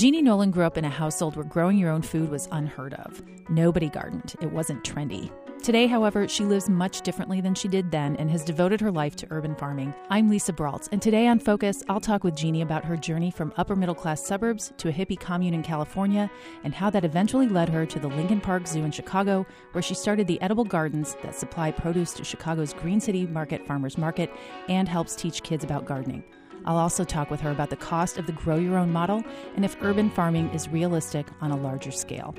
Jeannie Nolan grew up in a household where growing your own food was unheard of. Nobody gardened. It wasn't trendy. Today, however, she lives much differently than she did then and has devoted her life to urban farming. I'm Lisa Brault, and today on Focus, I'll talk with Jeannie about her journey from upper middle-class suburbs to a hippie commune in California and how that eventually led her to the Lincoln Park Zoo in Chicago, where she started the edible gardens that supply produce to Chicago's Green City Market Farmers Market and helps teach kids about gardening. I'll also talk with her about the cost of the grow your own model and if urban farming is realistic on a larger scale.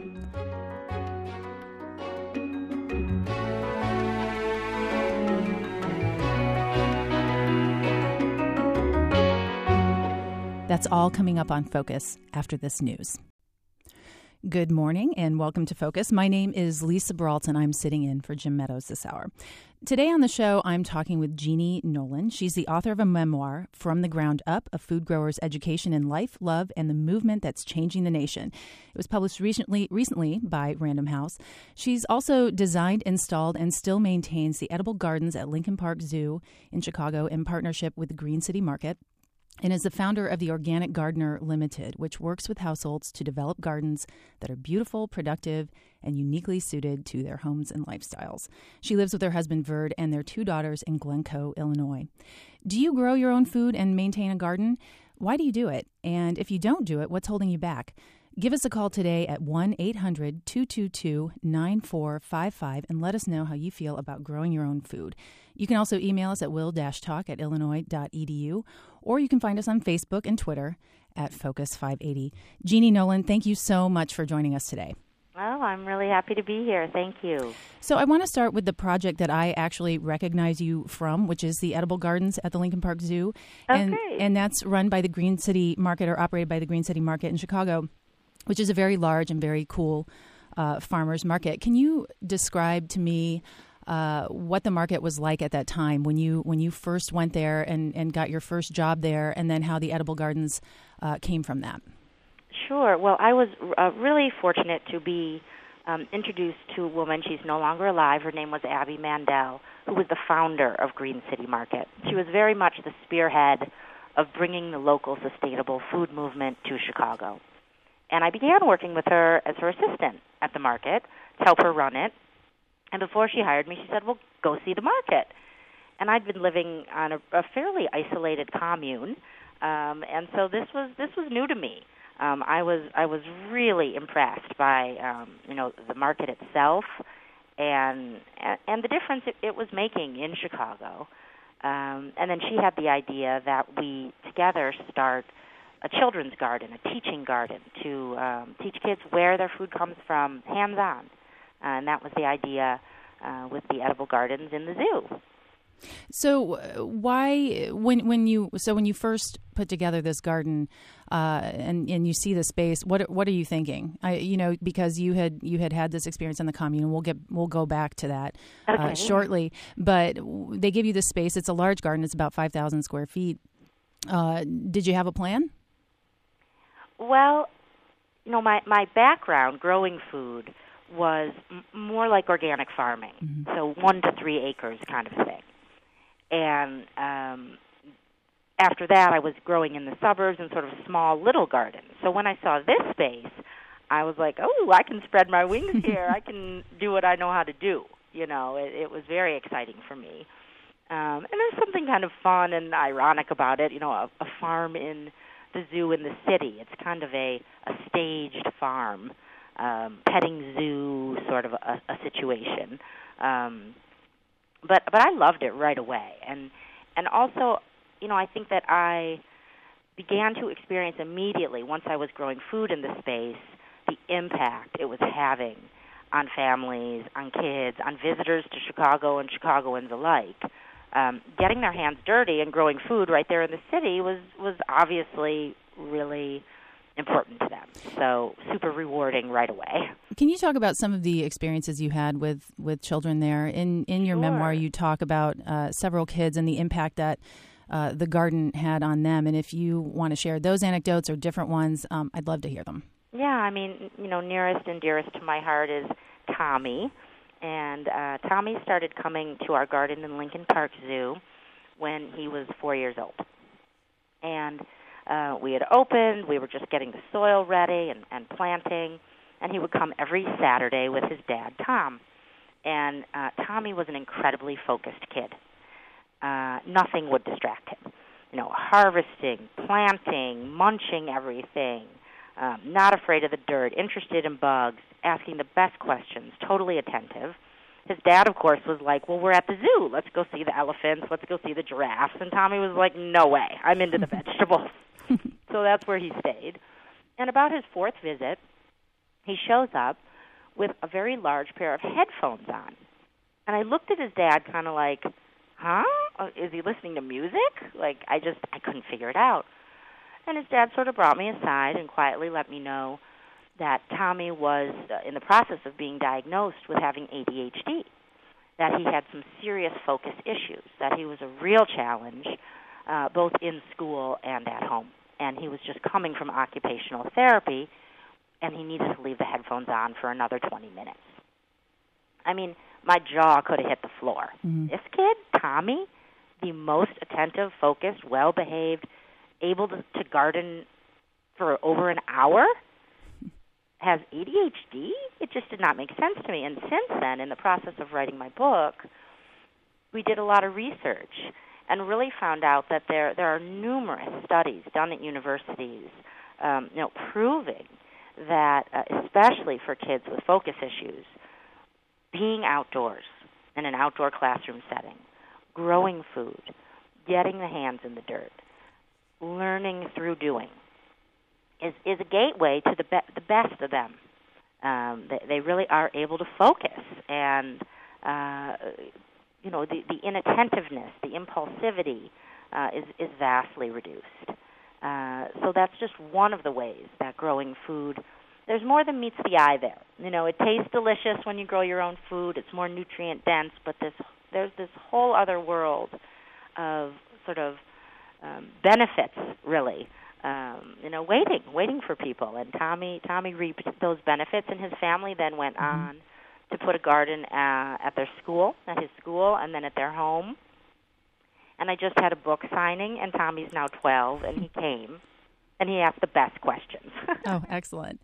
That's all coming up on Focus after this news. Good morning and welcome to Focus. My name is Lisa Brault and I'm sitting in for Jim Meadows this hour. Today on the show, I'm talking with Jeannie Nolan. She's the author of a memoir, From the Ground Up, A Food Grower's Education in Life, Love, and the Movement That's Changing the Nation. It was published recently by Random House. She's also designed, installed, and still maintains the edible gardens at Lincoln Park Zoo in Chicago in partnership with the Green City Market, and is the founder of the Organic Gardener Limited, which works with households to develop gardens that are beautiful, productive, and uniquely suited to their homes and lifestyles. She lives with her husband, Verd, and their two daughters in Glencoe, Illinois. Do you grow your own food and maintain a garden? Why do you do it? And if you don't do it, what's holding you back? Give us a call today at 1-800-222-9455 and let us know how you feel about growing your own food. You can also email us at will-talk@illinois.edu, or you can find us on Facebook and Twitter at Focus580. Jeannie Nolan, thank you so much for joining us today. Well, I'm really happy to be here. Thank you. So I want to start with the project that I actually recognize you from, which is the Edible Gardens at the Lincoln Park Zoo. Okay. And that's run by the Green City Market, or operated by the Green City Market in Chicago, which is a very large and very cool farmers market. Can you describe to me what the market was like at that time when you first went there and got your first job there, and then how the edible gardens came from that? Sure. Well, I was really fortunate to be introduced to a woman. She's no longer alive. Her name was Abby Mandel, who was the founder of Green City Market. She was very much the spearhead of bringing the local sustainable food movement to Chicago. And I began working with her as her assistant at the market to help her run it. And before she hired me, she said, well, go see the market. And I'd been living on a fairly isolated commune, and so this was new to me. I was really impressed by the market itself and the difference it was making in Chicago. And then she had the idea that we together start a children's garden, a teaching garden, to teach kids where their food comes from, hands-on. And that was the idea with the edible gardens in the zoo. So why, when you first put together this garden and you see the space, what are you thinking? Because you had this experience in the commune, and we'll go back to that shortly. But they give you this space. It's a large garden. It's about 5,000 square feet. Did you have a plan? Well, my background growing food was more like organic farming, so 1 to 3 acres kind of thing. And after that, I was growing in the suburbs in sort of small little gardens. So when I saw this space, I was like, oh, I can spread my wings here. I can do what I know how to do. It was very exciting for me. And there's something kind of fun and ironic about it, a farm in the zoo in the city. It's kind of a staged farm, petting zoo sort of a situation. But I loved it right away. And also, I think that I began to experience immediately, once I was growing food in the space, the impact it was having on families, on kids, on visitors to Chicago and Chicagoans alike. Getting their hands dirty and growing food right there in the city was obviously really important to them. So super rewarding right away. Can you talk about some of the experiences you had with children there? In your memoir, you talk about several kids and the impact that the garden had on them. And if you want to share those anecdotes or different ones, I'd love to hear them. Yeah, nearest and dearest to my heart is Tommy. And Tommy started coming to our garden in Lincoln Park Zoo when he was 4 years old. And We had opened. We were just getting the soil ready and planting. And he would come every Saturday with his dad, Tom. And Tommy was an incredibly focused kid. Nothing would distract him. Harvesting, planting, munching everything, not afraid of the dirt, interested in bugs, asking the best questions, totally attentive. His dad, of course, was like, well, we're at the zoo. Let's go see the elephants. Let's go see the giraffes. And Tommy was like, no way. I'm into the vegetables. So that's where he stayed. And about his fourth visit, he shows up with a very large pair of headphones on. And I looked at his dad kind of like, huh? Is he listening to music? I couldn't figure it out. And his dad sort of brought me aside and quietly let me know that Tommy was in the process of being diagnosed with having ADHD, that he had some serious focus issues, that he was a real challenge both in school and at home. And he was just coming from occupational therapy, and he needed to leave the headphones on for another 20 minutes. I mean, my jaw could have hit the floor. Mm-hmm. This kid, Tommy, the most attentive, focused, well-behaved, able to garden for over an hour, has ADHD? It just did not make sense to me. And since then, in the process of writing my book, we did a lot of research and really found out that there are numerous studies done at universities proving that, especially for kids with focus issues, being outdoors in an outdoor classroom setting, growing food, getting the hands in the dirt, learning through doing, is a gateway to the best of them. They really are able to focus, and the inattentiveness, the impulsivity is vastly reduced. So that's just one of the ways that growing food, there's more than meets the eye there. It tastes delicious when you grow your own food. It's more nutrient dense, but there's this whole other world of sort of benefits, really. Waiting for people. And Tommy reaped those benefits, and his family then went on to put a garden at his school, and then at their home. And I just had a book signing, and Tommy's now 12, and he came, and he asked the best questions. Oh, excellent.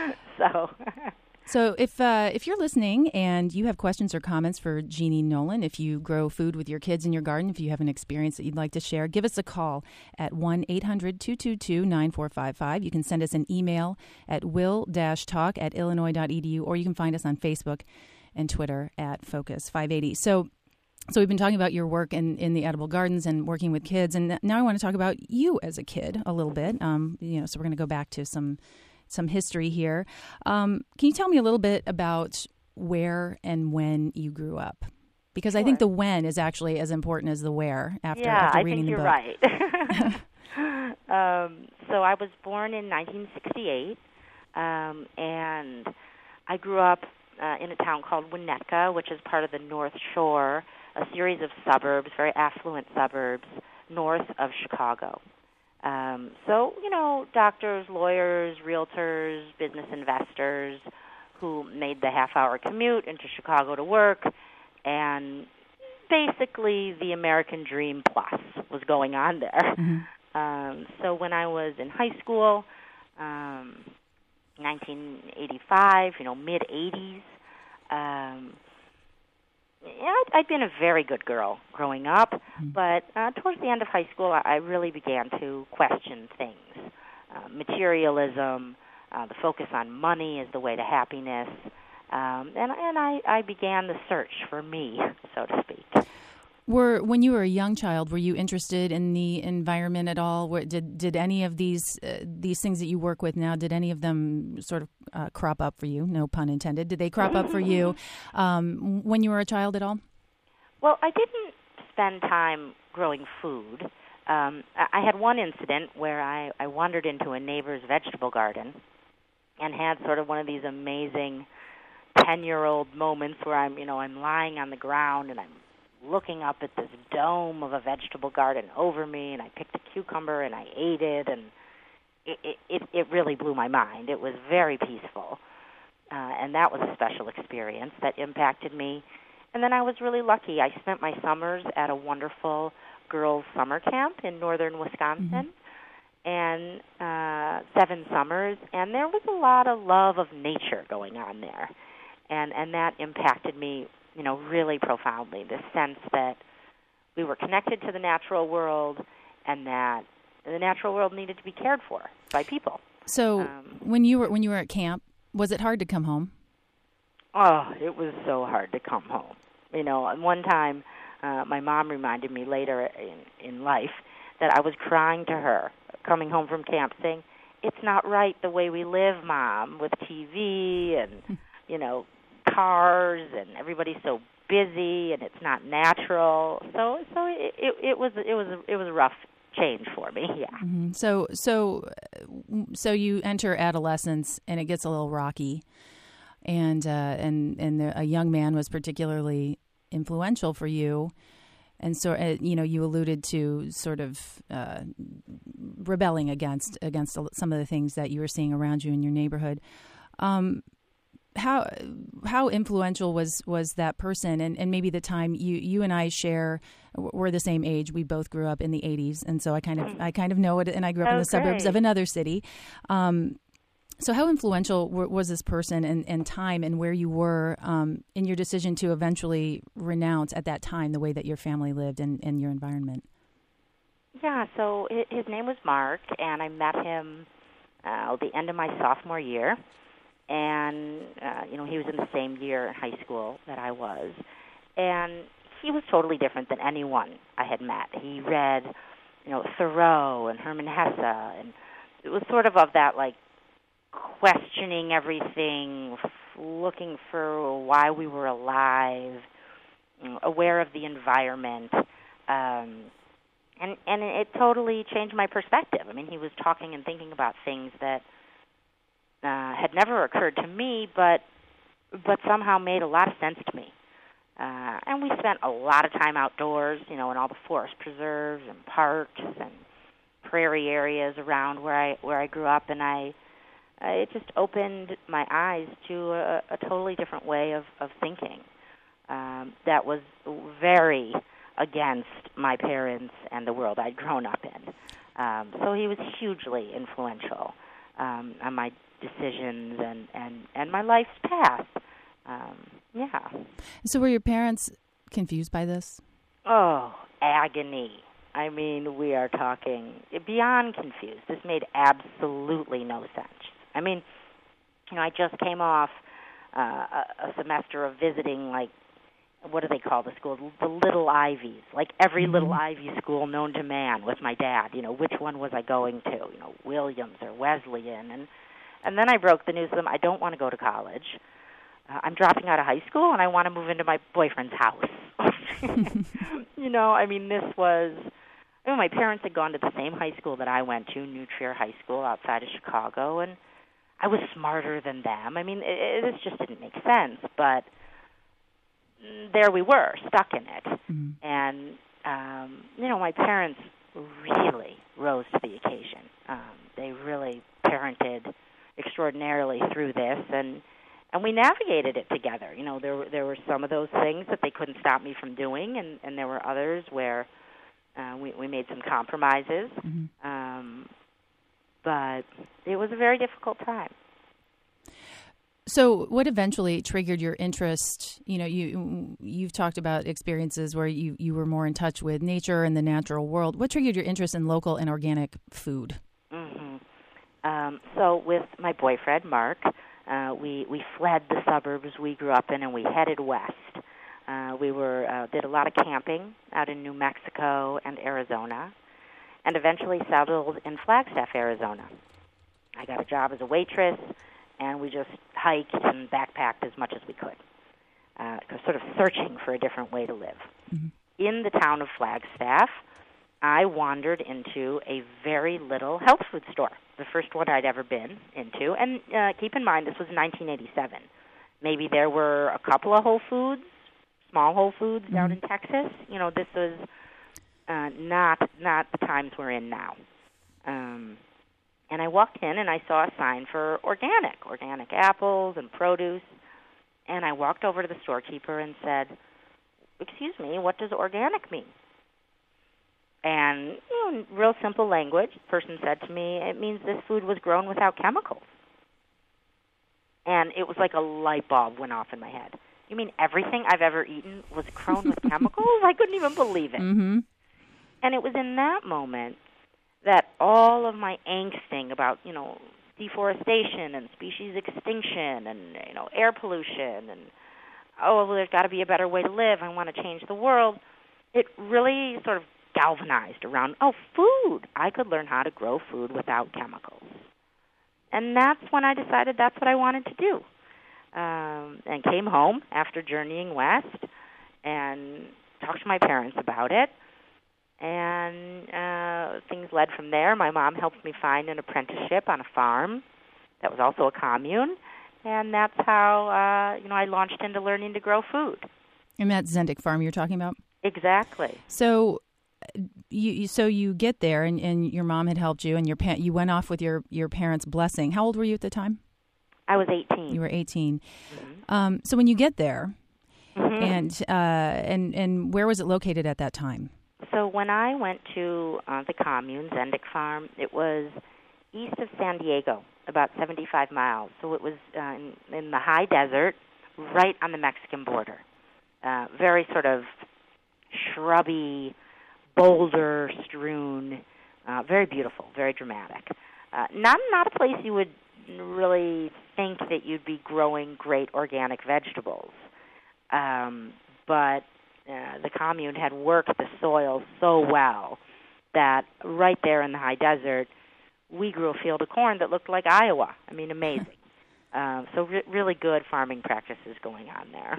So if you're listening and you have questions or comments for Jeannie Nolan, if you grow food with your kids in your garden, if you have an experience that you'd like to share, give us a call at 1-800-222-9455. You can send us an email at will-talk@illinois.edu, or you can find us on Facebook and Twitter at Focus 580. So we've been talking about your work in the edible gardens and working with kids, and now I want to talk about you as a kid a little bit. So we're going to go back to some history here. Can you tell me a little bit about where and when you grew up? Because Sure. I think the when is actually as important as the where after reading the book. Yeah, I think you're right. So I was born in 1968, and I grew up in a town called Winnetka, which is part of the North Shore, a series of suburbs, very affluent suburbs, north of Chicago. Doctors, lawyers, realtors, business investors who made the half-hour commute into Chicago to work, and basically the American dream plus was going on there. Mm-hmm. So when I was in high school, 1985, mid-'80s, I'd been a very good girl growing up, but towards the end of high school, I really began to question things. Materialism, the focus on money as the way to happiness, and I began the search for me, so to speak. When you were a young child, were you interested in the environment at all? Did any of these things that you work with now, did any of them sort of crop up for you? No pun intended. Did they crop up for you when you were a child at all? Well, I didn't spend time growing food. I had one incident where I wandered into a neighbor's vegetable garden and had sort of one of these amazing 10-year-old moments where I'm lying on the ground and I'm looking up at this dome of a vegetable garden over me, and I picked a cucumber and I ate it, and it really blew my mind. It was very peaceful, and that was a special experience that impacted me. And then I was really lucky. I spent my summers at a wonderful girls' summer camp in northern Wisconsin, and 7 summers, and there was a lot of love of nature going on there, and that impacted me, really profoundly. This sense that we were connected to the natural world, and that the natural world needed to be cared for by people. So, when you were at camp, was it hard to come home? Oh, it was so hard to come home. One time, my mom reminded me later in life that I was crying to her coming home from camp, saying, "It's not right the way we live, Mom, with TV and cars, and everybody's so busy, and it's not natural." So it was a rough change for me. Yeah. Mm-hmm. So you enter adolescence, and it gets a little rocky, and a young man was particularly influential for you. And so, you alluded to sort of rebelling against some of the things that you were seeing around you in your neighborhood. How influential was that person? And maybe the time you and I share, we're the same age. We both grew up in the 80s, and so I kind of know it. And I grew up in the suburbs of another city. So how influential was this person and time and where you were in your decision to eventually renounce at that time the way that your family lived and your environment? Yeah, so his name was Mark, and I met him at the end of my sophomore year. And, he was in the same year in high school that I was. And he was totally different than anyone I had met. He read, Thoreau and Herman Hesse, and it was sort of that, questioning everything, looking for why we were alive, aware of the environment, and it totally changed my perspective. I mean, he was talking and thinking about things that had never occurred to me, but somehow made a lot of sense to me. And we spent a lot of time outdoors, in all the forest preserves and parks and prairie areas around where I grew up, and it just opened my eyes to a totally different way of thinking that was very against my parents and the world I'd grown up in. So he was hugely influential on my decisions and my life's path. Yeah. So were your parents confused by this? Oh, agony. I mean, we are talking beyond confused. This made absolutely no sense. I mean, I just came off a semester of visiting, what do they call the schools? The little Ivies. Every little Ivy school known to man with my dad. Which one was I going to? Williams or Wesleyan. And then I broke the news to them, I don't want to go to college. I'm dropping out of high school, and I want to move into my boyfriend's house. This was... my parents had gone to the same high school that I went to, New Trier High School outside of Chicago, and I was smarter than them. This just didn't make sense, but there we were, stuck in it. Mm-hmm. And, my parents really rose to the occasion. They really parented extraordinarily through this, and we navigated it together. There were some of those things that they couldn't stop me from doing, and there were others where we made some compromises. Mm-hmm. But it was a very difficult time. So what eventually triggered your interest? You've talked about experiences where you were more in touch with nature and the natural world. What triggered your interest in local and organic food? Mm-hmm. So with my boyfriend, Mark, we fled the suburbs we grew up in, and we headed west. We did a lot of camping out in New Mexico and Arizona, and eventually settled in Flagstaff, Arizona. I got a job as a waitress, and we just hiked and backpacked as much as we could, sort of searching for a different way to live. Mm-hmm. In the town of Flagstaff, I wandered into a very little health food store, the first one I'd ever been into. And keep in mind, this was 1987. Maybe there were a couple of Whole Foods, small Whole Foods down in Texas. This was not the times we're in now. And I walked in and I saw a sign for organic apples and produce. And I walked over to the storekeeper and said, "Excuse me, what does organic mean?" And in real simple language, the person said to me, it means this food was grown without chemicals. And it was like a light bulb went off in my head. You mean everything I've ever eaten was grown with chemicals? I couldn't even believe it. Mm-hmm. And it was in that moment that all of my angsting about, deforestation and species extinction and, air pollution and, there's got to be a better way to live, I want to change the world, it really sort of galvanized around, food. I could learn how to grow food without chemicals. And that's when I decided that's what I wanted to do. And came home after journeying west and talked to my parents about it. And things led from there. My mom helped me find an apprenticeship on a farm that was also a commune. And that's how, I launched into learning to grow food. And that's Zendik Farm you're talking about? Exactly. So you get there, and your mom had helped you, and you went off with your parents' blessing. How old were you at the time? I was 18. You were 18. Mm-hmm. So when you get there, mm-hmm. and where was it located at that time? So when I went to the commune, Zendik Farm, it was east of San Diego, about 75 miles. So it was in the high desert, right on the Mexican border. Very sort of shrubby, boulder-strewn, very beautiful, very dramatic. Not a place you would really think that you'd be growing great organic vegetables. But the commune had worked the soil so well that right there in the high desert, we grew a field of corn that looked like Iowa. I mean, amazing. So really good farming practices going on there.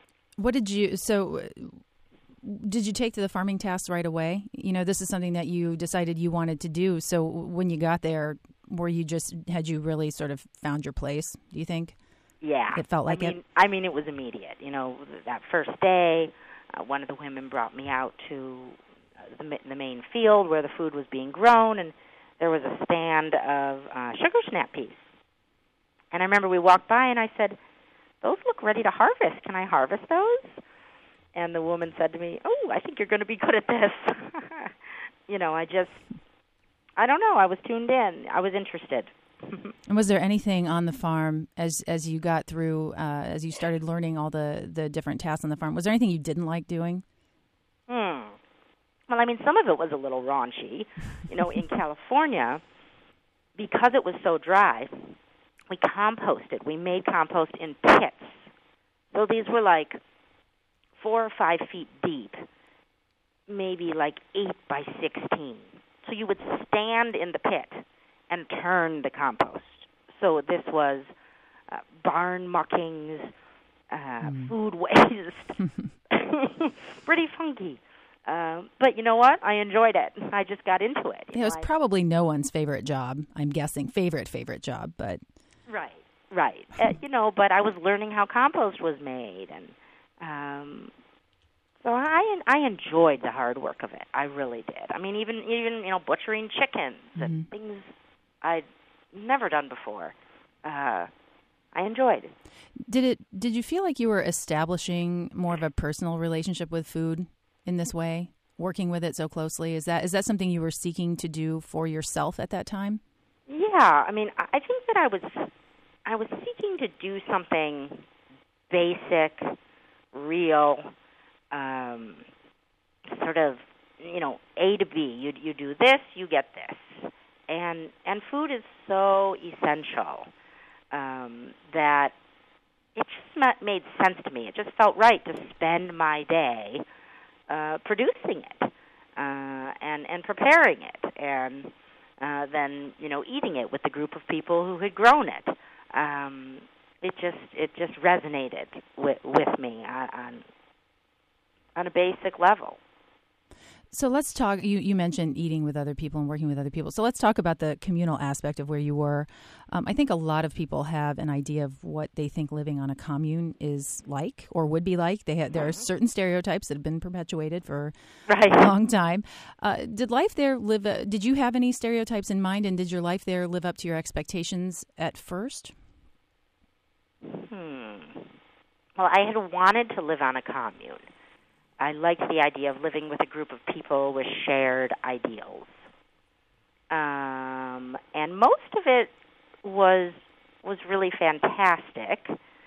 Did you take to the farming tasks right away? This is something that you decided you wanted to do. So when you got there, had you really sort of found your place, do you think? Yeah. It felt like it? I mean, it was immediate. That first day, one of the women brought me out to the main field where the food was being grown, and there was a stand of sugar snap peas. And I remember we walked by, and I said, those look ready to harvest. Can I harvest those? And the woman said to me, I think you're going to be good at this. I don't know. I was tuned in. I was interested. And was there anything on the farm as you got through, as you started learning all the different tasks on the farm, was there anything you didn't like doing? Well, I mean, some of it was a little raunchy. In California, because it was so dry, we composted. We made compost in pits. So these were like 4 or 5 feet deep, maybe like 8 by 16. So you would stand in the pit and turn the compost. So this was barn muckings, food waste, pretty funky. But you know what? I enjoyed it. I just got into it. It was probably no one's favorite job, I'm guessing. Favorite job, but... Right. But I was learning how compost was made, and so I enjoyed the hard work of it. I really did. I mean, even butchering chickens and things I'd never done before. I enjoyed. Did you feel like you were establishing more of a personal relationship with food in this way, working with it so closely? Is that something you were seeking to do for yourself at that time? Yeah, I mean, I think that I was seeking to do something basic, real, sort of, A to B. You do this, you get this, and food is so essential that it just made sense to me. It just felt right to spend my day producing it and preparing it, and then eating it with the group of people who had grown it. It just resonated with me on a basic level. So let's talk, you mentioned eating with other people and working with other people. So let's talk about the communal aspect of where you were. I think a lot of people have an idea of what they think living on a commune is like or would be like. There are certain stereotypes that have been perpetuated for a long time. Did you have any stereotypes in mind, and did your life there live up to your expectations at first? Well, I had wanted to live on a commune. I liked the idea of living with a group of people with shared ideals. And most of it was really fantastic.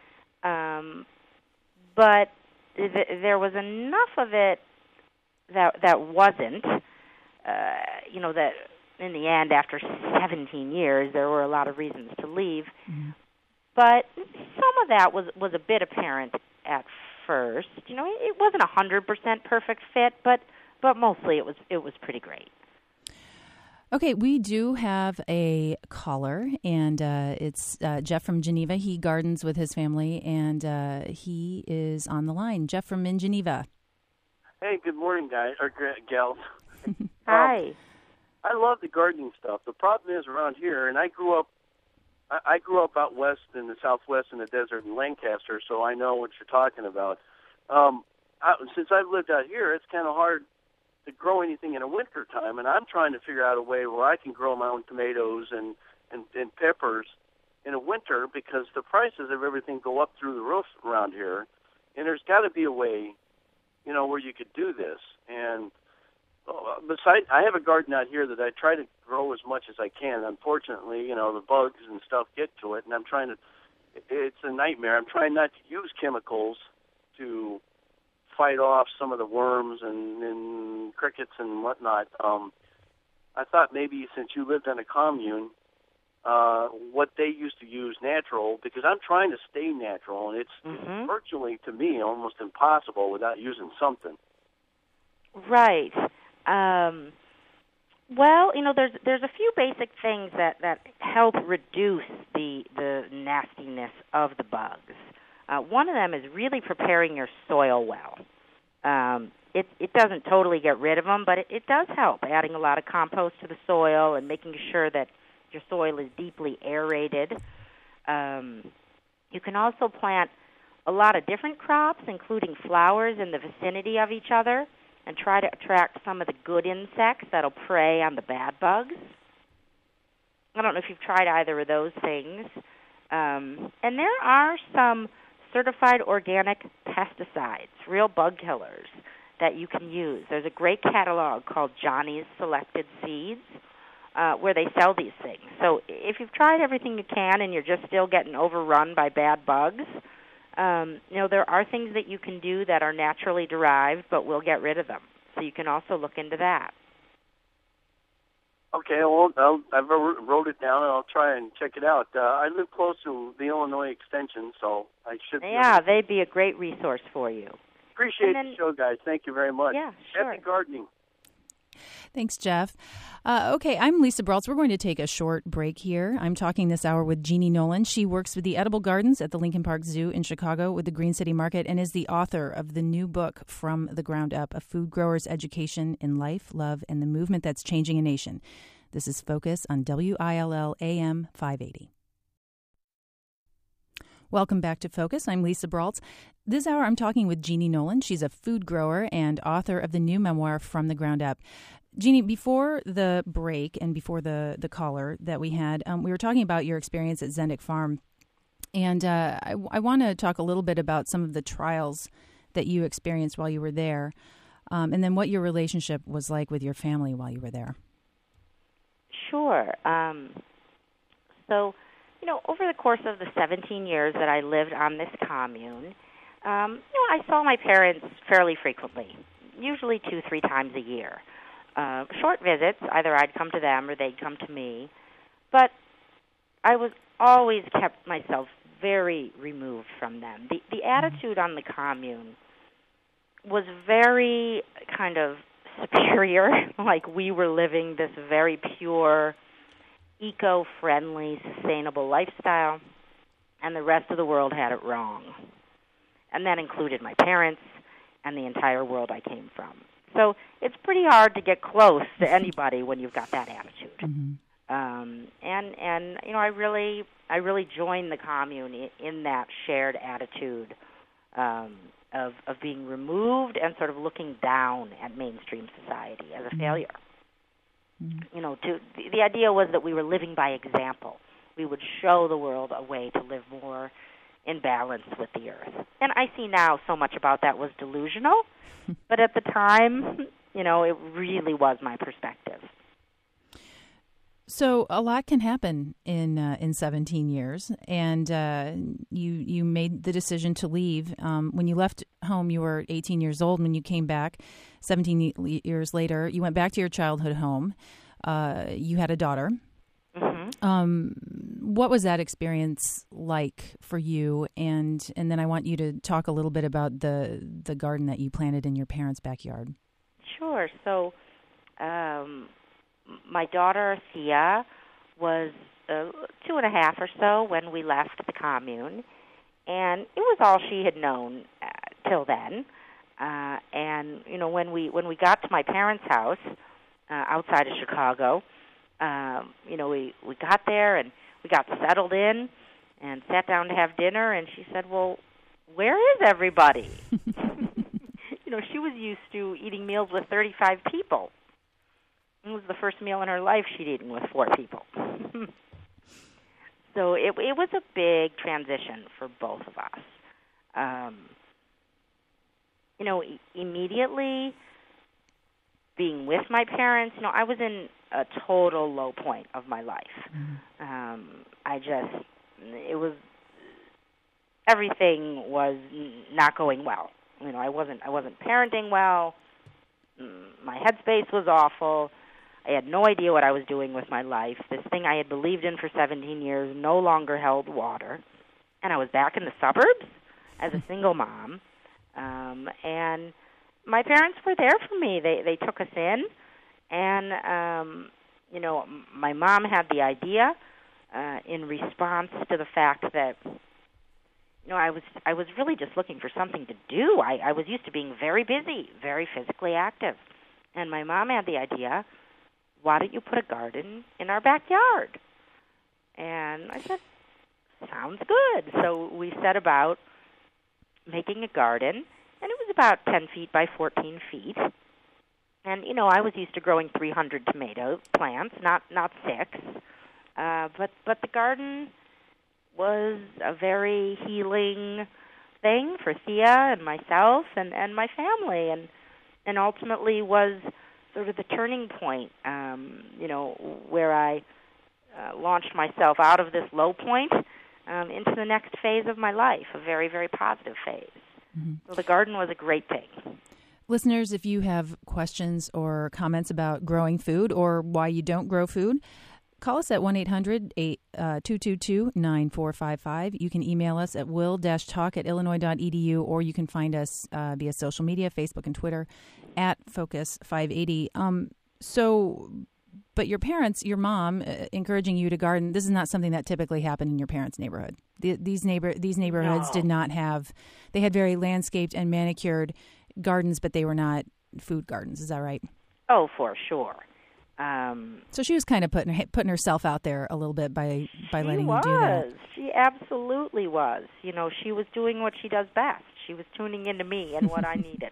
But there was enough of it that wasn't. That in the end, after 17 years, there were a lot of reasons to leave. Mm-hmm. But some of that was a bit apparent at first. It wasn't 100% perfect fit, but mostly it was pretty great. Okay, we do have a caller, and it's Jeff from Geneva. He gardens with his family, and he is on the line. Jeff from in Geneva. Hey, good morning, guys or gals. Hi. I love the gardening stuff. The problem is around here, and I grew up out west in the Southwest in the desert in Lancaster, so I know what you're talking about. Since I've lived out here, it's kind of hard to grow anything in the winter time, and I'm trying to figure out a way where I can grow my own tomatoes and peppers in the winter because the prices of everything go up through the roof around here, and there's got to be a way, where you could do this. And besides, I have a garden out here that I try to grow as much as I can. Unfortunately, the bugs and stuff get to it, and it's a nightmare. I'm trying not to use chemicals to fight off some of the worms and crickets and whatnot. I thought maybe since you lived in a commune, what they used to use natural, because I'm trying to stay natural, and it's virtually, to me, almost impossible without using something. Right. Well, there's a few basic things that help reduce the nastiness of the bugs. One of them is really preparing your soil well. It doesn't totally get rid of them, but it does help, adding a lot of compost to the soil and making sure that your soil is deeply aerated. You can also plant a lot of different crops, including flowers, in the vicinity of each other, and try to attract some of the good insects that'll prey on the bad bugs. I don't know if you've tried either of those things. And there are some certified organic pesticides, real bug killers, that you can use. There's a great catalog called Johnny's Selected Seeds where they sell these things. So if you've tried everything you can and you're just still getting overrun by bad bugs, there are things that you can do that are naturally derived but will get rid of them. So you can also look into that. Okay, well, I've wrote it down, and I'll try and check it out. I live close to the Illinois Extension, so I should be Yeah, they'd be a great resource for you. Appreciate the show, guys. Thank you very much. Yeah, sure. Happy gardening. Thanks, Jeff. Okay, I'm Lisa Braltz. We're going to take a short break here. I'm talking this hour with Jeannie Nolan. She works with the Edible Gardens at the Lincoln Park Zoo in Chicago with the Green City Market and is the author of the new book, From the Ground Up, A Food Grower's Education in Life, Love, and the Movement That's Changing a Nation. This is Focus on WILL AM 580. Welcome back to Focus. I'm Lisa Braltz. This hour I'm talking with Jeannie Nolan. She's a food grower and author of the new memoir, From the Ground Up. Jeannie, before the break and before the caller that we had, we were talking about your experience at Zendik Farm. And I want to talk a little bit about some of the trials that you experienced while you were there, and then what your relationship was like with your family while you were there. Sure. So, over the course of the 17 years that I lived on this commune, I saw my parents fairly frequently, usually 2-3 times a year. Short visits, either I'd come to them or they'd come to me, but I was always kept myself very removed from them. The attitude on the commune was very kind of superior, like we were living this very pure, eco-friendly, sustainable lifestyle, and the rest of the world had it wrong. And that included my parents and the entire world I came from. So it's pretty hard to get close to anybody when you've got that attitude. Mm-hmm. I really joined the commune in that shared attitude of being removed and sort of looking down at mainstream society as a failure. Mm-hmm. The idea was that we were living by example. We would show the world a way to live more in balance with the earth. And I see now so much about that was delusional, but at the time, it really was my perspective. So a lot can happen in 17 years, and you made the decision to leave. When you left home, you were 18 years old. When you came back 17 years later, you went back to your childhood home. You had a daughter. Mm-hmm. What was that experience like for you? And then I want you to talk a little bit about the garden that you planted in your parents' backyard. Sure. So my daughter, Thea, was 2.5 or so when we left the commune, and it was all she had known till then. And when we got to my parents' house outside of Chicago, we got there and we got settled in and sat down to have dinner, and she said, "Well, where is everybody?" She was used to eating meals with 35 people. It was the first meal in her life she'd eaten with 4 people. So it was a big transition for both of us. Immediately being with my parents, I was in a total low point of my life. Everything was not going well. I wasn't parenting well. My headspace was awful. I had no idea what I was doing with my life. This thing I had believed in for 17 years no longer held water. And I was back in the suburbs as a single mom. And my parents were there for me. They took us in. And, my mom had the idea in response to the fact that, I was really just looking for something to do. I was used to being very busy, very physically active. And my mom had the idea, why don't you put a garden in our backyard? And I said, sounds good. So we set about making a garden, and it was about 10 feet by 14 feet. And, I was used to growing 300 tomato plants, not 6. But the garden was a very healing thing for Thea and myself and my family, and ultimately was sort of the turning point, where I launched myself out of this low point into the next phase of my life, a very, very positive phase. Mm-hmm. So the garden was a great thing. Listeners, if you have questions or comments about growing food or why you don't grow food, call us at 1-800-222-9455. You can email us at will-talk@illinois.edu, or you can find us via social media, Facebook and Twitter, at Focus580. But your parents, your mom, encouraging you to garden, this is not something that typically happened in your parents' neighborhood. These neighborhoods did not have, they had very landscaped and manicured gardens, but they were not food gardens. Is that right? Oh, for sure. So she was kind of putting herself out there a little bit by letting you do that. She absolutely was. She was doing what she does best. She was tuning into me and what I needed.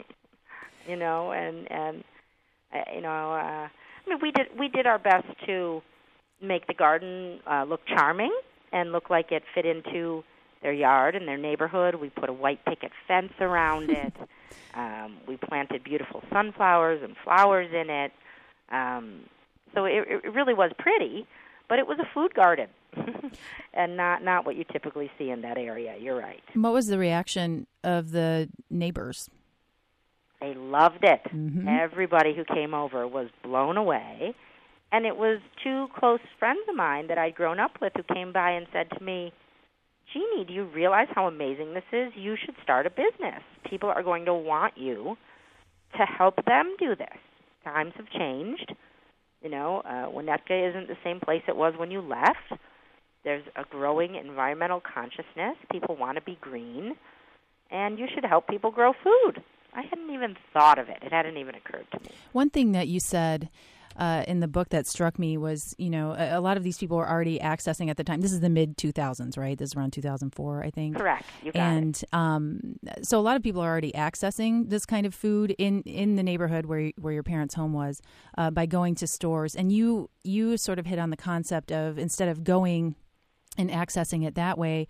We did our best to make the garden look charming and look like it fit into their yard and their neighborhood. We put a white picket fence around it. We planted beautiful sunflowers and flowers in it. So it really was pretty, but it was a food garden and not what you typically see in that area. You're right. What was the reaction of the neighbors? They loved it. Mm-hmm. Everybody who came over was blown away. And it was 2 close friends of mine that I'd grown up with who came by and said to me, Jeannie, do you realize how amazing this is? You should start a business. People are going to want you to help them do this. Times have changed. Winnetka isn't the same place it was when you left. There's a growing environmental consciousness. People want to be green. And you should help people grow food. I hadn't even thought of it. It hadn't even occurred to me. One thing that you said in the book that struck me was, a lot of these people were already accessing at the time. This is the mid-2000s, right? This is around 2004, I think. Correct. You got it. So a lot of people are already accessing this kind of food in the neighborhood where your parents' home was by going to stores. And you sort of hit on the concept of, instead of going and accessing it that way,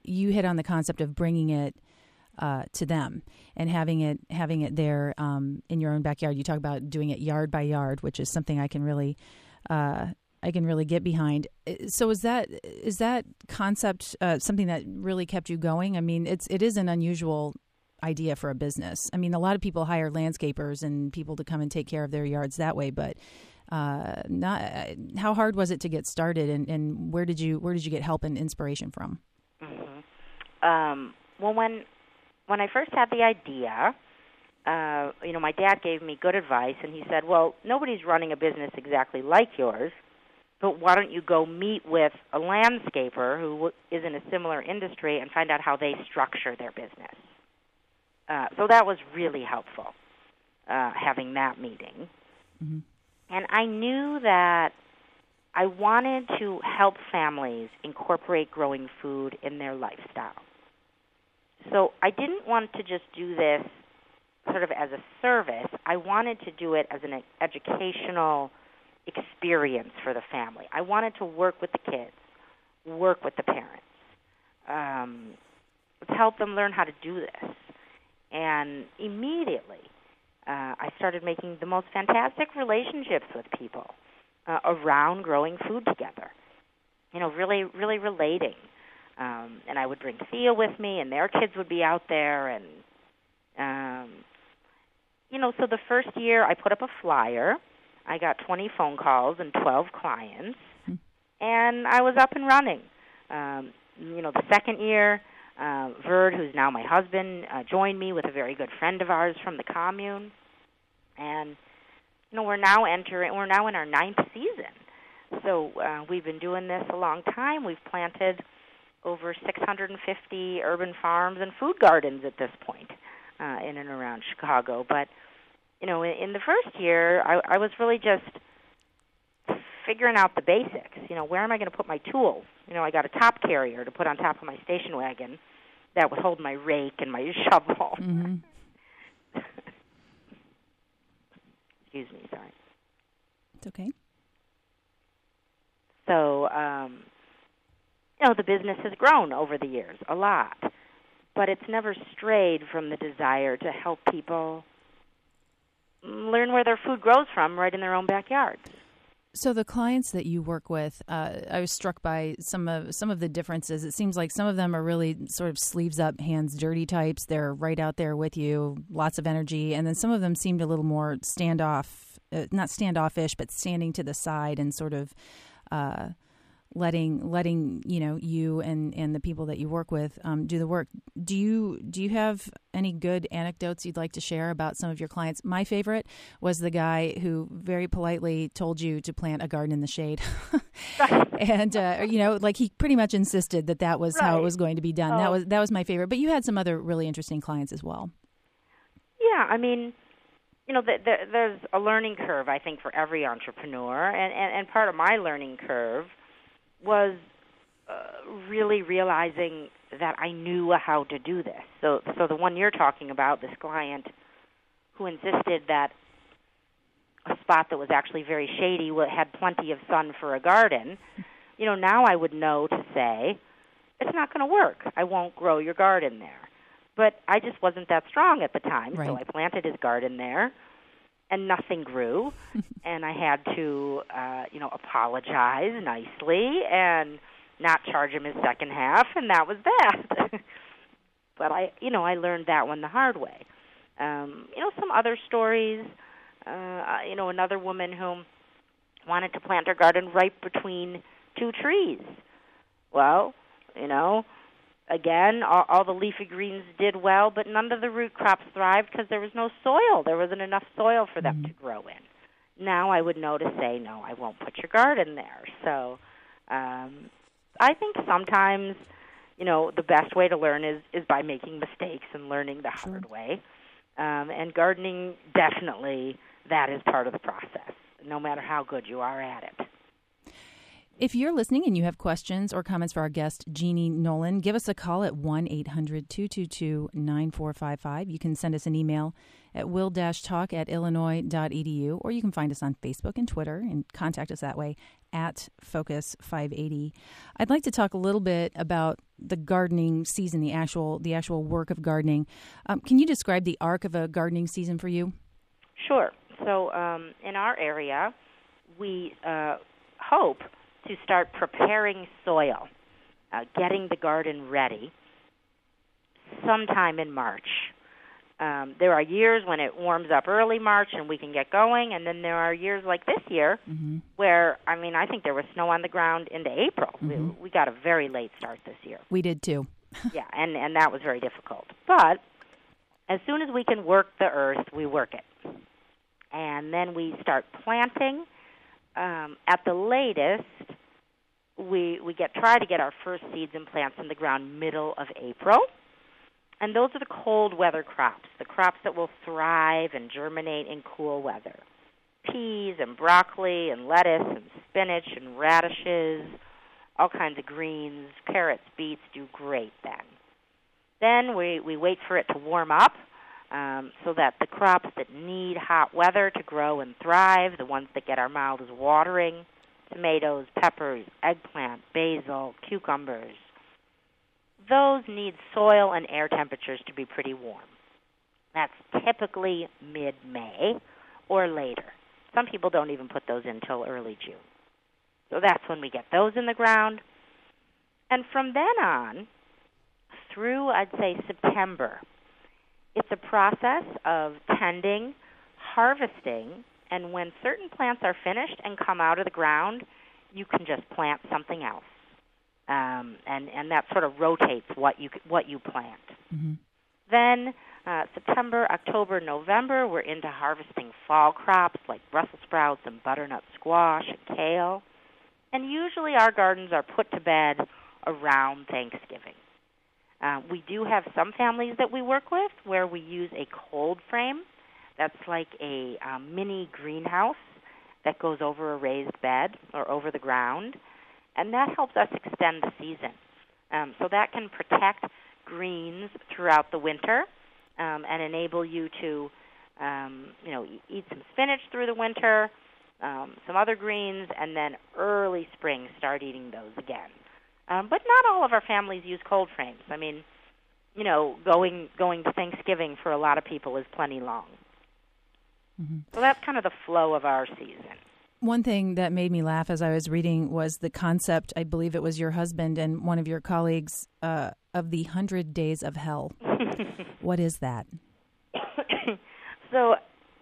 you hit on the concept of bringing it to them and having it there in your own backyard. You talk about doing it yard by yard, which is something I can really get behind. So is that concept something that really kept you going? I mean, it is an unusual idea for a business. I mean, a lot of people hire landscapers and people to come and take care of their yards that way, but not. How hard was it to get started, and where did you get help and inspiration from? Mm-hmm. Well, when I first had the idea, my dad gave me good advice, and he said, well, nobody's running a business exactly like yours, but why don't you go meet with a landscaper who is in a similar industry and find out how they structure their business. So that was really helpful, having that meeting. Mm-hmm. And I knew that I wanted to help families incorporate growing food in their lifestyle. So I didn't want to just do this sort of as a service. I wanted to do it as an educational experience for the family. I wanted to work with the kids, work with the parents, help them learn how to do this. And immediately, I started making the most fantastic relationships with people around growing food together. Really, really relating. And I would bring Thea with me, and their kids would be out there. And, so the first year I put up a flyer. I got 20 phone calls and 12 clients, and I was up and running. The second year, Verd, who's now my husband, joined me with a very good friend of ours from the commune. And, we're now in our 9th season. So we've been doing this a long time. We've planted over 650 urban farms and food gardens at this point in and around Chicago. But, in the first year, I was really just figuring out the basics. Where am I going to put my tools? I got a top carrier to put on top of my station wagon that would hold my rake and my shovel. Mm-hmm. Excuse me, sorry. It's okay. So, the business has grown over the years a lot, but it's never strayed from the desire to help people learn where their food grows from right in their own backyards. So the clients that you work with, I was struck by some of the differences. It seems like some of them are really sort of sleeves up, hands dirty types. They're right out there with you, lots of energy. And then some of them seemed a little more not standoffish, but standing to the side and sort of letting you and the people that you work with do the work. Do you have any good anecdotes you'd like to share about some of your clients? My favorite was the guy who very politely told you to plant a garden in the shade. And he pretty much insisted that was how it was going to be done. Oh. That was my favorite. But you had some other really interesting clients as well. Yeah, I mean, there's a learning curve, I think, for every entrepreneur, and part of my learning curve was really realizing that I knew how to do this. So the one you're talking about, this client who insisted that a spot that was actually very shady had plenty of sun for a garden, now I would know to say, it's not going to work. I won't grow your garden there. But I just wasn't that strong at the time, right. So I planted his garden there, and nothing grew, and I had to, apologize nicely and not charge him his second half, and that was that. But I learned that one the hard way. Some other stories. Another woman who wanted to plant her garden right between two trees. Well, again, all the leafy greens did well, but none of the root crops thrived because there was no soil. There wasn't enough soil for them to grow in. Now I would know to say, no, I won't put your garden there. So I think sometimes, the best way to learn is by making mistakes and learning the hard way. And gardening, definitely, that is part of the process, no matter how good you are at it. If you're listening and you have questions or comments for our guest, Jeannie Nolan, give us a call at 1-800-222-9455. You can send us an email at will-talk@illinois.edu, or you can find us on Facebook and Twitter and contact us that way at Focus 580. I'd like to talk a little bit about the gardening season, the actual work of gardening. Can you describe the arc of a gardening season for you? Sure. So in our area, we hope to start preparing soil, getting the garden ready sometime in March. There are years when it warms up early March and we can get going, and then there are years like this year where, I think there was snow on the ground into April. We got a very late start this year. We did too. Yeah, and that was very difficult. But as soon as we can work the earth, we work it. And then we start planting. At the latest, we try to get our first seeds and plants in the ground middle of April. And those are the cold weather crops, the crops that will thrive and germinate in cool weather. Peas and broccoli and lettuce and spinach and radishes, all kinds of greens, carrots, beets do great then. Then we wait for it to warm up so that the crops that need hot weather to grow and thrive, the ones that get our mouths watering, tomatoes, peppers, eggplant, basil, cucumbers, those need soil and air temperatures to be pretty warm. That's typically mid-May or later. Some people don't even put those in until early June. So that's when we get those in the ground. And from then on, through, I'd say, September, it's a process of tending, harvesting, and when certain plants are finished and come out of the ground, you can just plant something else. And that sort of rotates what you plant. Then September, October, November, we're into harvesting fall crops like Brussels sprouts and butternut squash and kale. And usually our gardens are put to bed around Thanksgiving. We do have some families that we work with where we use a cold frame. That's like a mini greenhouse that goes over a raised bed or over the ground. And that helps us extend the season. So that can protect greens throughout the winter and enable you to, eat some spinach through the winter, some other greens, and then early spring start eating those again. But not all of our families use cold frames. Going to Thanksgiving for a lot of people is plenty long. So that's kind of the flow of our season. One thing that made me laugh as I was reading was the concept, I believe it was your husband and one of your colleagues, of the 100 Days of Hell. What is that? So,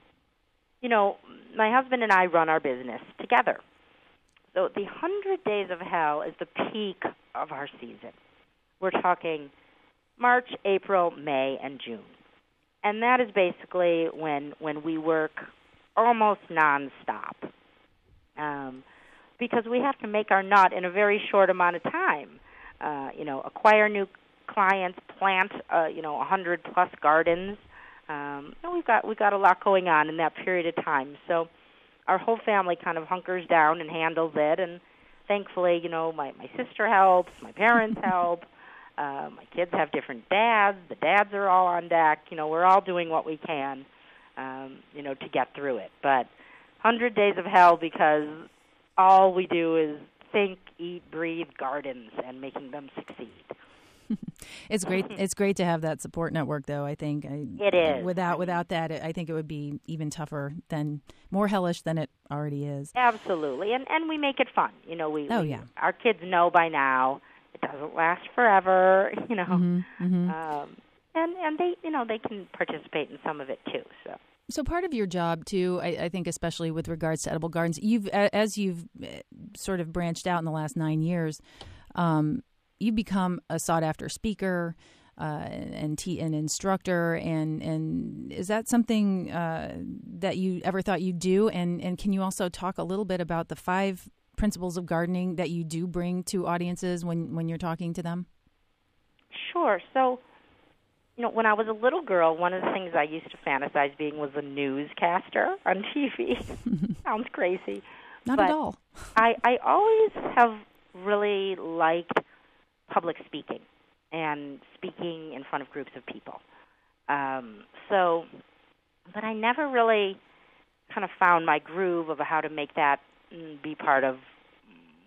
my husband and I run our business together. So the 100 Days of Hell is the peak of our season. We're talking March, April, May, and June. And that is basically when we work almost nonstop. Because we have to make our nut in a very short amount of time. Acquire new clients, plant 100 plus gardens. And we've got a lot going on in that period of time. So our whole family kind of hunkers down and handles it. And thankfully, my sister helps, my parents help. My kids have different dads. The dads are all on deck. We're all doing what we can, to get through it. But 100 Days of Hell because all we do is think, eat, breathe gardens and making them succeed. It's great. It's great to have that support network, though. I think it is. Without that, I think it would be even tougher, more hellish than it already is. Absolutely, and we make it fun. Our kids know by now it doesn't last forever. And they they can participate in some of it too. So part of your job, too, I think especially with regards to edible gardens, as you've sort of branched out in the last 9 years, you've become a sought-after speaker and instructor. And is that something that you ever thought you'd do? And can you also talk a little bit about the 5 principles of gardening that you do bring to audiences when you're talking to them? Sure. So, when I was a little girl, one of the things I used to fantasize being was a newscaster on TV. Sounds crazy. Not at all. I always have really liked public speaking and speaking in front of groups of people. But I never really kind of found my groove of how to make that be part of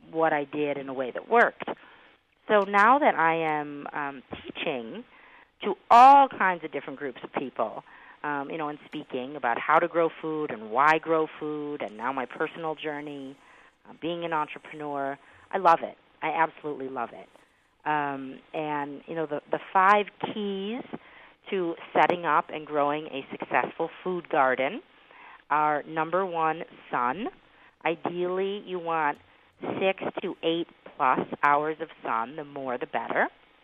what I did in a way that worked. So now that I am teaching to all kinds of different groups of people, and speaking about how to grow food and why grow food, and now my personal journey, being an entrepreneur, I love it. I absolutely love it. And, the 5 keys to setting up and growing a successful food garden are, number 1, sun. Ideally, you want 6 to 8 plus hours of sun. The more, the better.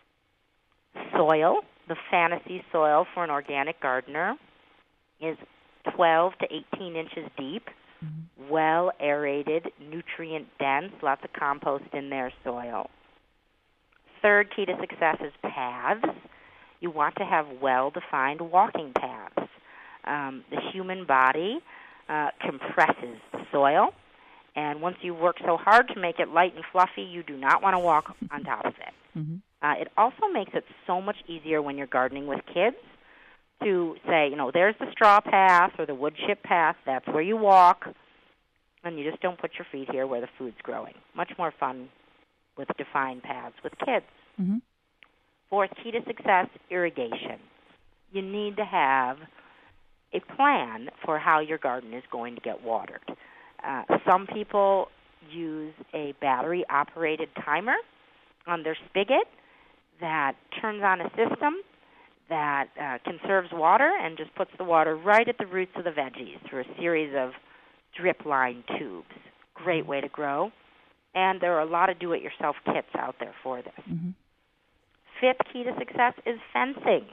Soil. The fantasy soil for an organic gardener is 12 to 18 inches deep, well aerated, nutrient dense, lots of compost in their soil. Third key to success is paths. You want to have well-defined walking paths. The human body compresses the soil, and once you work so hard to make it light and fluffy, you do not want to walk on top of it. Mm-hmm. It also makes it so much easier when you're gardening with kids to say, there's the straw path or the wood chip path, that's where you walk, and you just don't put your feet here where the food's growing. Much more fun with defined paths with kids. Mm-hmm. Fourth key to success, irrigation. You need to have a plan for how your garden is going to get watered. Some people use a battery-operated timer on their spigot that turns on a system that conserves water and just puts the water right at the roots of the veggies through a series of drip-line tubes. Great way to grow. And there are a lot of do-it-yourself kits out there for this. Mm-hmm. Fifth key to success is fencing.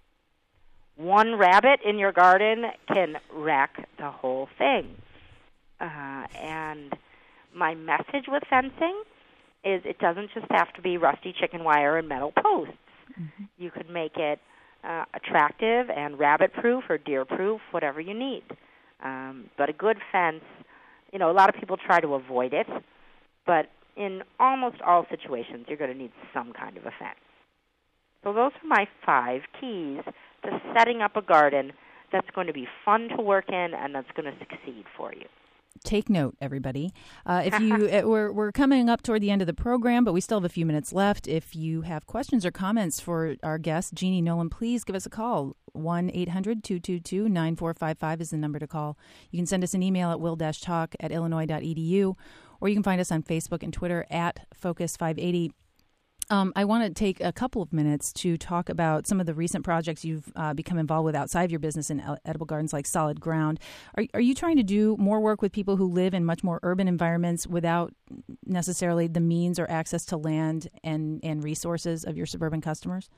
One rabbit in your garden can wreck the whole thing. And my message with fencing is it doesn't just have to be rusty chicken wire and metal posts. Mm-hmm. You could make it attractive and rabbit-proof or deer-proof, whatever you need. But a good fence, a lot of people try to avoid it, but in almost all situations, you're going to need some kind of a fence. So those are my 5 keys to setting up a garden that's going to be fun to work in and that's going to succeed for you. Take note, everybody. If you, we're coming up toward the end of the program, but we still have a few minutes left. If you have questions or comments for our guest, Jeannie Nolan, please give us a call. 1-800-222-9455 is the number to call. You can send us an email at will-talk@illinois.edu, or you can find us on Facebook and Twitter at Focus580. I want to take a couple of minutes to talk about some of the recent projects you've become involved with outside of your business in edible gardens like Solid Ground. Are you trying to do more work with people who live in much more urban environments without necessarily the means or access to land and resources of your suburban customers?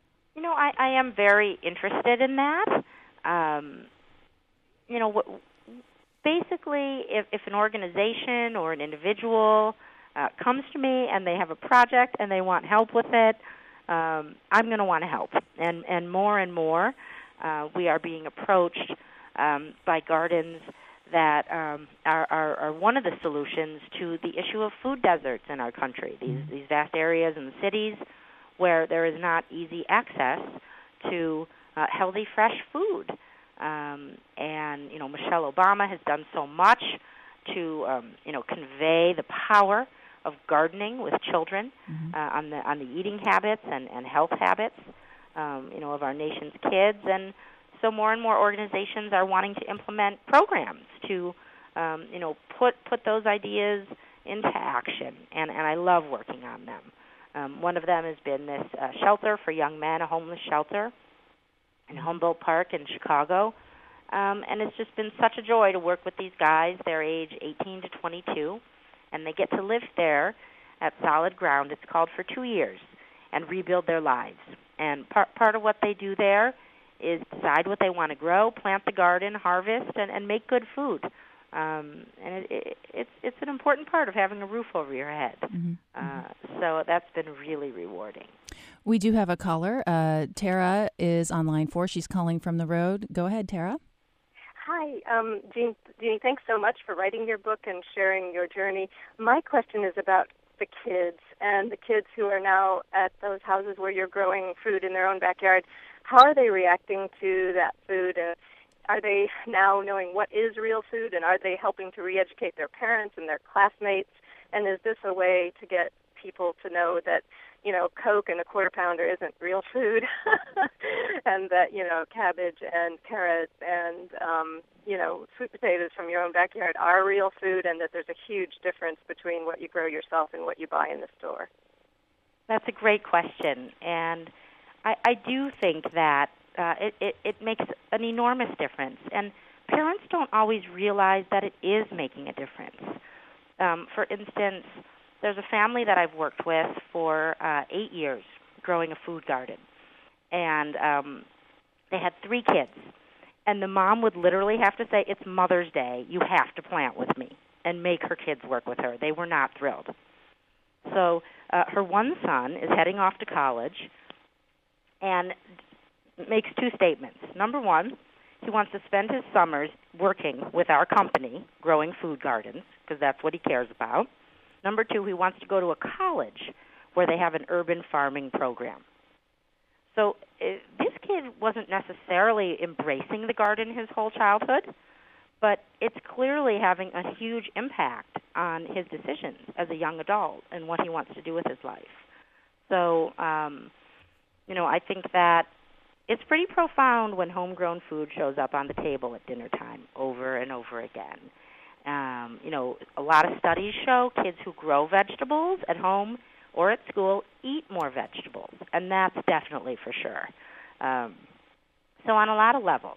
I am very interested in that. Basically, if an organization or an individual comes to me and they have a project and they want help with it, I'm going to want to help. And more, we are being approached by gardens that are one of the solutions to the issue of food deserts in our country, these vast areas in the cities where there is not easy access to healthy, fresh food. And Michelle Obama has done so much to convey the power of gardening with children, on the eating habits and health habits of our nation's kids. And so more and more organizations are wanting to implement programs to put those ideas into action, and I love working on them. One of them has been this shelter for young men, a homeless shelter in Humboldt Park in Chicago. And it's just been such a joy to work with these guys. They're age 18 to 22, and they get to live there at Solid Ground. It's called for 2 years, and rebuild their lives. And part of what they do there is decide what they want to grow, plant the garden, harvest, and make good food. And it's an important part of having a roof over your head. So that's been really rewarding. We do have a caller. Tara is on line 4. She's calling from the road. Go ahead, Tara. Hi, Jeannie, thanks so much for writing your book and sharing your journey. My question is about the kids and the kids who are now at those houses where you're growing food in their own backyard. How are they reacting to that food? Are they now knowing what is real food, and are they helping to re-educate their parents and their classmates And is this a way to get people to know that, Coke and a quarter pounder isn't real food, and that, cabbage and carrots and, sweet potatoes from your own backyard are real food, and that there's a huge difference between what you grow yourself and what you buy in the store? That's a great question, and I do think that it makes an enormous difference, and parents don't always realize that it is making a difference. For instance, there's a family that I've worked with for 8 years growing a food garden, and they had 3 kids, and the mom would literally have to say, "It's Mother's Day, you have to plant with me," and make her kids work with her. They were not thrilled. So her one son is heading off to college and makes 2 statements. Number one, he wants to spend his summers working with our company, growing food gardens, because that's what he cares about. Number 2, he wants to go to a college where they have an urban farming program. So this kid wasn't necessarily embracing the garden his whole childhood, but it's clearly having a huge impact on his decisions as a young adult and what he wants to do with his life. So, I think that it's pretty profound when homegrown food shows up on the table at dinner time over and over again. A lot of studies show kids who grow vegetables at home or at school eat more vegetables, and that's definitely for sure. So on a lot of levels,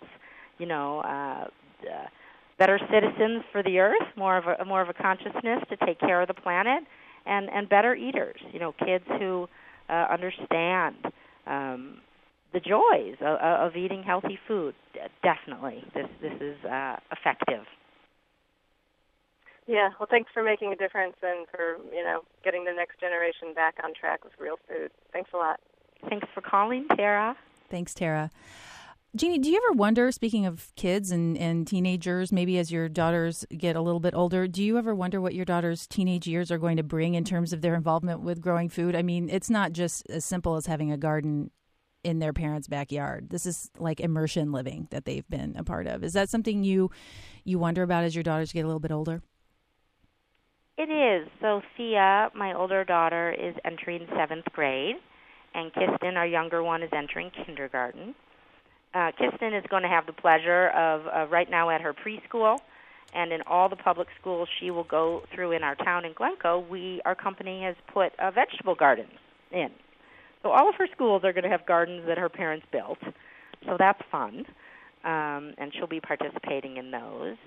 better citizens for the earth, more of a consciousness to take care of the planet, and better eaters. Kids who understand the joys of eating healthy food. Definitely, this is effective. Yeah, well, thanks for making a difference and for, getting the next generation back on track with real food. Thanks a lot. Thanks for calling, Tara. Thanks, Tara. Jeannie, do you ever wonder, speaking of kids and teenagers, maybe as your daughters get a little bit older, do you ever wonder what your daughter's teenage years are going to bring in terms of their involvement with growing food? I mean, it's not just as simple as having a garden in their parents' backyard. This is like immersion living that they've been a part of. Is that something you wonder about as your daughters get a little bit older? It is. Sophia, my older daughter, is entering 7th grade, and Kristen, our younger one, is entering kindergarten. Kristen is going to have the pleasure of right now at her preschool, and in all the public schools she will go through in our town in Glencoe, our company has put a vegetable garden in. So all of her schools are going to have gardens that her parents built, so that's fun, and she'll be participating in those.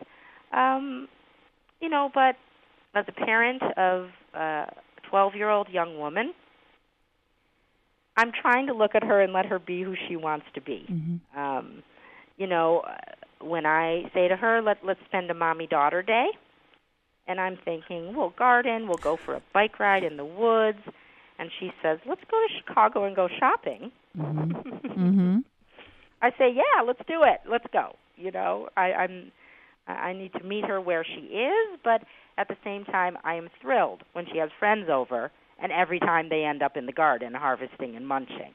But as a parent of a 12-year-old young woman, I'm trying to look at her and let her be who she wants to be. Mm-hmm. When I say to her, let's spend a mommy-daughter day, and I'm thinking, we'll garden, we'll go for a bike ride in the woods, and she says, let's go to Chicago and go shopping. Mm-hmm. Mm-hmm. I say, yeah, let's do it. Let's go. I need to meet her where she is, but at the same time, I am thrilled when she has friends over, and every time they end up in the garden harvesting and munching.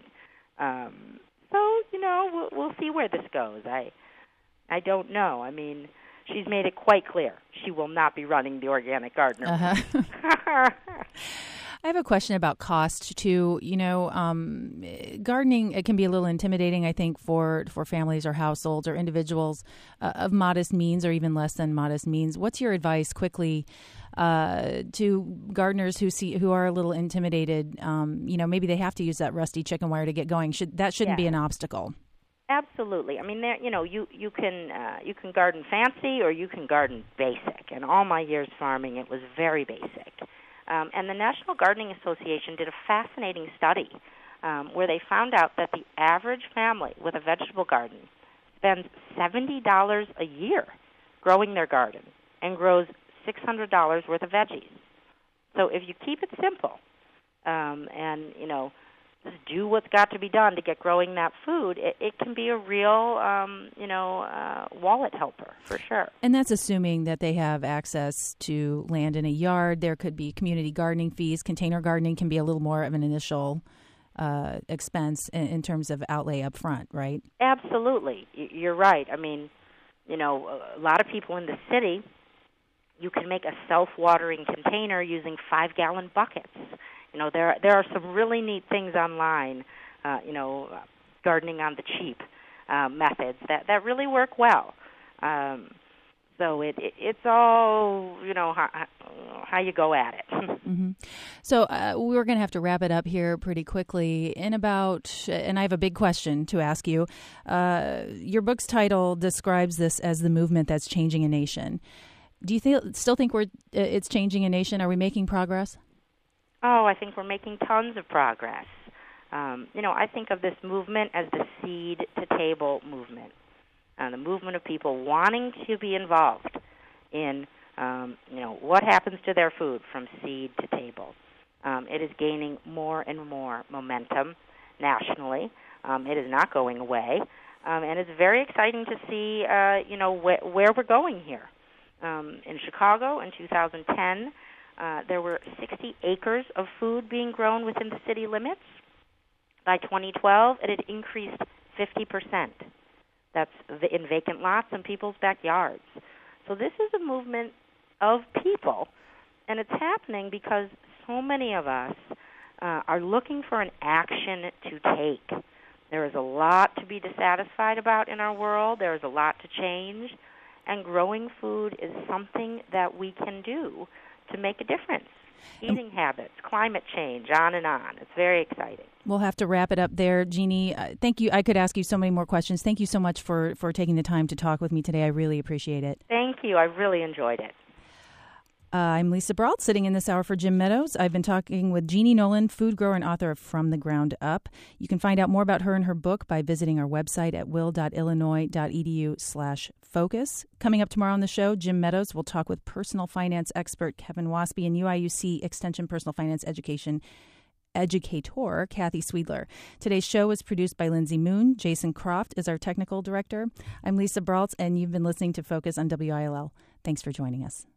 We'll see where this goes. I don't know. I mean, she's made it quite clear she will not be running the organic gardener. Uh-huh. I have a question about cost too. Gardening, it can be a little intimidating, I think, for families or households or individuals of modest means or even less than modest means. What's your advice quickly to gardeners who are a little intimidated? Maybe they have to use that rusty chicken wire to get going. That shouldn't be an obstacle. Absolutely. I mean, you can garden fancy or you can garden basic. And all my years farming, it was very basic. And the National Gardening Association did a fascinating study where they found out that the average family with a vegetable garden spends $70 a year growing their garden and grows $600 worth of veggies. So if you keep it simple and, just do what's got to be done to get growing that food, it can be a real, wallet helper for sure. And that's assuming that they have access to land in a yard. There could be community gardening fees. Container gardening can be a little more of an initial expense in terms of outlay up front, right? Absolutely. You're right. I mean, a lot of people in the city, You can make a self-watering container using 5-gallon buckets. There are some really neat things online, gardening on the cheap methods that really work well. So it's all, how you go at it. Mm-hmm. So we're going to have to wrap it up here pretty quickly and I have a big question to ask you. Your book's title describes this as the movement that's changing a nation. Do you still think it's changing a nation? Are we making progress? Oh, I think we're making tons of progress. I think of this movement as the seed-to-table movement. The movement of people wanting to be involved in, what happens to their food from seed to table. It is gaining more and more momentum nationally. It is not going away, and it's very exciting to see, where we're going here. In Chicago in 2010, there were 60 acres of food being grown within the city limits. By 2012, it had increased 50%. That's in vacant lots in people's backyards. So this is a movement of people, and it's happening because so many of us are looking for an action to take. There is a lot to be dissatisfied about in our world. There is a lot to change, and growing food is something that we can do to make a difference. Eating habits, climate change, on and on. It's very exciting. We'll have to wrap it up there. Jeannie, thank you. I could ask you so many more questions. Thank you so much for taking the time to talk with me today. I really appreciate it. Thank you. I really enjoyed it. I'm Lisa Brault, sitting in this hour for Jim Meadows. I've been talking with Jeannie Nolan, food grower and author of From the Ground Up. You can find out more about her and her book by visiting our website at will.illinois.edu/focus. Coming up tomorrow on the show, Jim Meadows will talk with personal finance expert Kevin Waspy and UIUC Extension Personal Finance Educator Kathy Swedler. Today's show was produced by Lindsay Moon. Jason Croft is our technical director. I'm Lisa Brault, and you've been listening to Focus on WILL. Thanks for joining us.